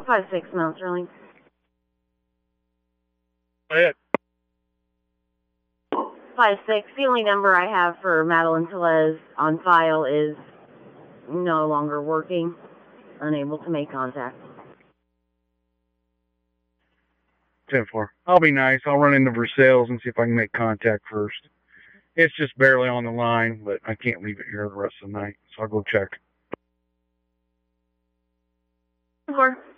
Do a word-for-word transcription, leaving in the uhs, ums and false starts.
five six, Mount Sterling. Go ahead. five six, the only number I have for Madeline Tellez on file is no longer working. Unable to make contact. ten four. I'll be nice. I'll run into Versailles and see if I can make contact first. It's just barely on the line, but I can't leave it here the rest of the night, so I'll go check. ten four.